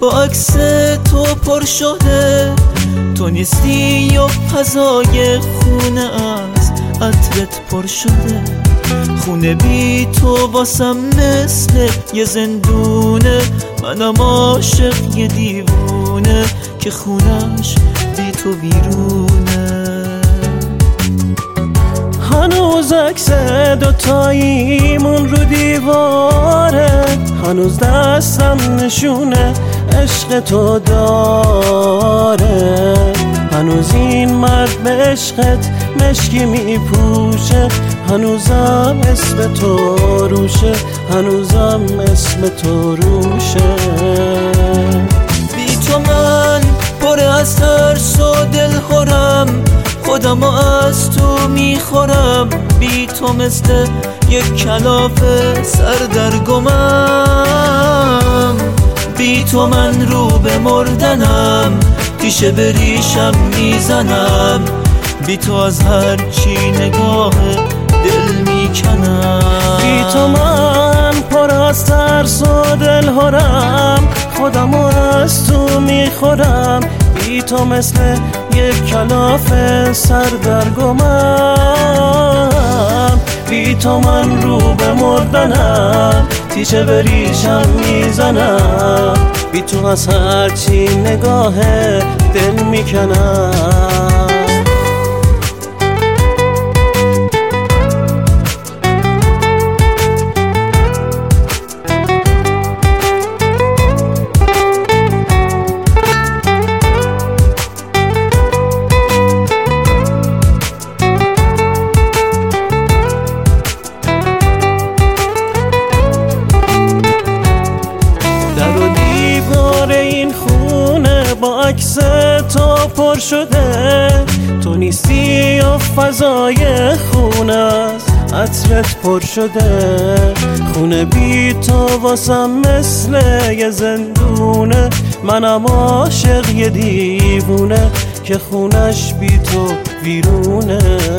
با عکس تو پر شده، تو نیستی و فضای خونه از عطرت پر شده. خونه بی تو واسم مثل یه زندونه، منم عاشق یه دیوونه که خونش بی تو ویرونه. هنوز عکس دوتاییمون رو دیواره، هنوز دستم نشونه عشق تو داره. هنوز این مرد به عشقت مشکی میپوشه، هنوزم اسم تو روشه، هنوزم اسم تو روشه. بی تو من پر از ترس و دلخورم، خودمو از تو میخورم. بی تو مثل یک کلافه سردرگمم. بی تو من رو به مردنم، تیشه به ریشم میزنم. بی تو از هر چی نگاه دل میکنم. بی تو من پر از ترس و دلهرم، خودمو از تو میخورم. بی تو مثل یک کلافه سردرگمم. بی تو من رو به مردنم، تیشه به ریشم میزنم. بی تو از هر چی نگاه دل میکنم. این خونه با عکس تو پر شده، تو نیستی و فضای خونه از عطرت پر شده. خونه بی تو واسم مثل یه زندونه، منم عاشق یه دیوونه که خونش بی تو ویرونه.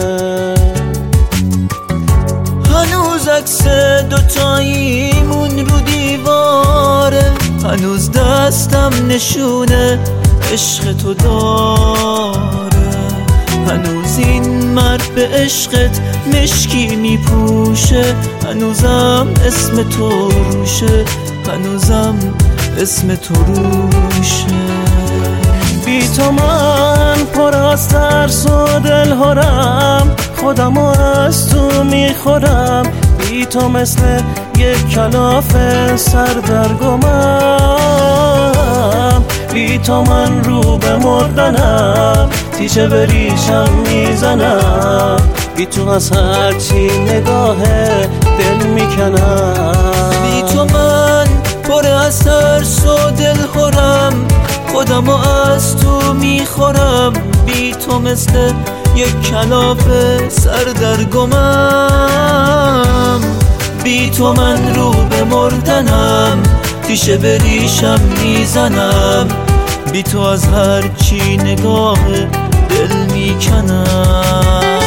هنوز عکس دوتاییمون رو دیواره، هنوز دستم نشونه عشق تو داره. هنوز این مرد به عشقت مشکی میپوشه، هنوزم اسم تو روشه، هنوزم اسم تو روشه. بی تو من پر از ترس و دلهرم، خودمو از تو میخورم. بی تو مثل یک کلافه سردرگمم. بی تو من رو به مردنم، تیشه به ریشم میزنم. بی تو از هر چی نگاه دل میکنم. بی تو من پر از ترس و دلخورم، خودمو از تو میخورم. بی تو مثل یک کلافه سردرگمم. بی تو من رو به مردنم، تیشه به ریشم میزنم. بی تو از هر چی نگاه دل میکنم.